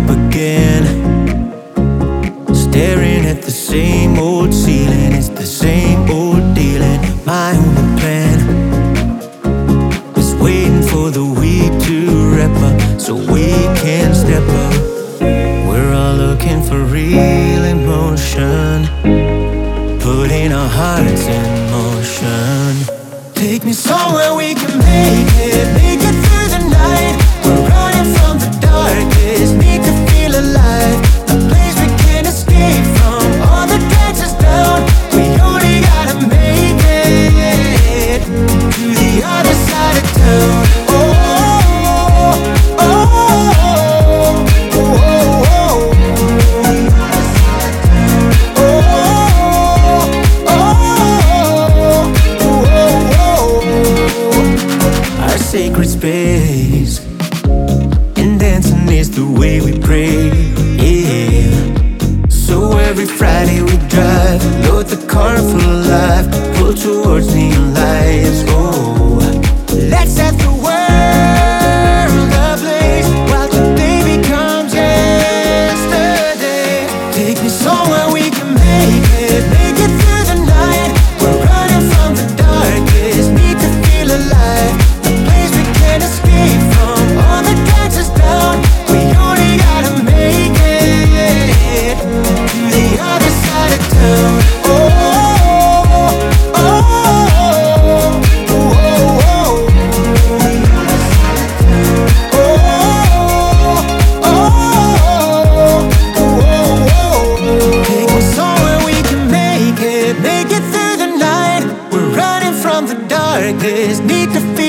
up again, staring at the same old ceiling. It's the same old dealing. My only plan is waiting for the week to wrap up so we can step up. We're all looking for real emotion, putting our hearts in motion. Take me somewhere we can make it through the night. We're running from the darkness, need to feel alive. A place we can't escape from, all the drags us down. We only gotta make it to the other side of town. Oh, oh, oh, oh, oh, oh. Our sacred space, and dancing is the way we pray, yeah. So every Friday we drive, load the car full of life, pull towards neon lights, oh. Let's set the world ablaze while today becomes yesterday. Take me somewhere we can make it through the night. We're running from the darkness, need to feel alive. A place we can't escape from, all the drags us down. We only gotta make it to the other side of town. Oh, oh, oh, oh, oh, oh. Take me somewhere we can make it through the night. We're running from the darkness, need to feel